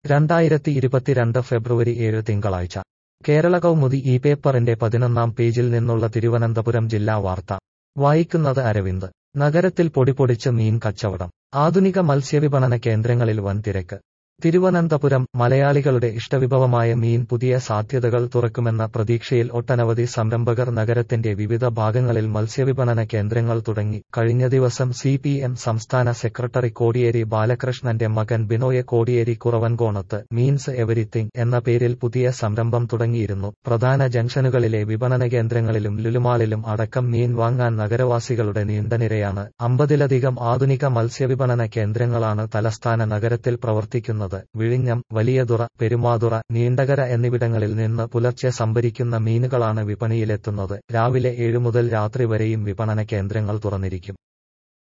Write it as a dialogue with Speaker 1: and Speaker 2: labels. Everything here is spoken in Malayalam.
Speaker 1: 2022 ഫെബ്രുവരി 7 തിങ്കളാഴ്ച കേരള കൗമുദി ഈ പേപ്പറിന്റെ 11-ാം പേജിൽ നിന്നുള്ള തിരുവനന്തപുരം ജില്ലാ വാർത്ത വായിക്കുന്നത് അരവിന്ദ്. നഗരത്തിൽ പൊടിപൊടിച്ച് മീൻ കച്ചവടം. ആധുനിക മത്സ്യവിപണന കേന്ദ്രങ്ങളിൽ വൻ തിരക്ക്. തിരുവനന്തപുരം മലയാളികളുടെ ഇഷ്ടവിഭവമായ മീൻ പുതിയ സാധ്യതകൾ തുറക്കുമെന്ന പ്രതീക്ഷയിൽ ഒട്ടനവധി സംരംഭകർ നഗരത്തിന്റെ വിവിധ ഭാഗങ്ങളിൽ മത്സ്യവിപണന കേന്ദ്രങ്ങൾ തുടങ്ങി. കഴിഞ്ഞ ദിവസം CPM സംസ്ഥാന സെക്രട്ടറി കോടിയേരി ബാലകൃഷ്ണന്റെ മകൻ ബിനോയ് കോടിയേരി കുറവൻകോണത്ത് മീൻസ് എവരിത്തിങ് എന്ന പേരിൽ പുതിയ സംരംഭം തുടങ്ങിയിരുന്നു. പ്രധാന ജംഗ്ഷനുകളിലെ വിപണന കേന്ദ്രങ്ങളിലും ലുലുമാളിലും അടക്കം മീൻ വാങ്ങാൻ നഗരവാസികളുടെ നീണ്ട നിരയാണ്. 50-ലധികം ആധുനിക മത്സ്യവിപണന കേന്ദ്രങ്ങളാണ് തലസ്ഥാന നഗരത്തിൽ പ്രവർത്തിക്കുന്നത്. വിഴിഞ്ഞം, വലിയതുറ, പെരുമാതുറ, നീണ്ടകര എന്നിവിടങ്ങളിൽ നിന്ന് പുലർച്ചെ സംഭരിക്കുന്ന മീനുകളാണ് വിപണിയിലെത്തുന്നത്. രാവിലെ 7 മുതൽ രാത്രി വരെയും വിപണന കേന്ദ്രങ്ങൾ തുറന്നിരിക്കും.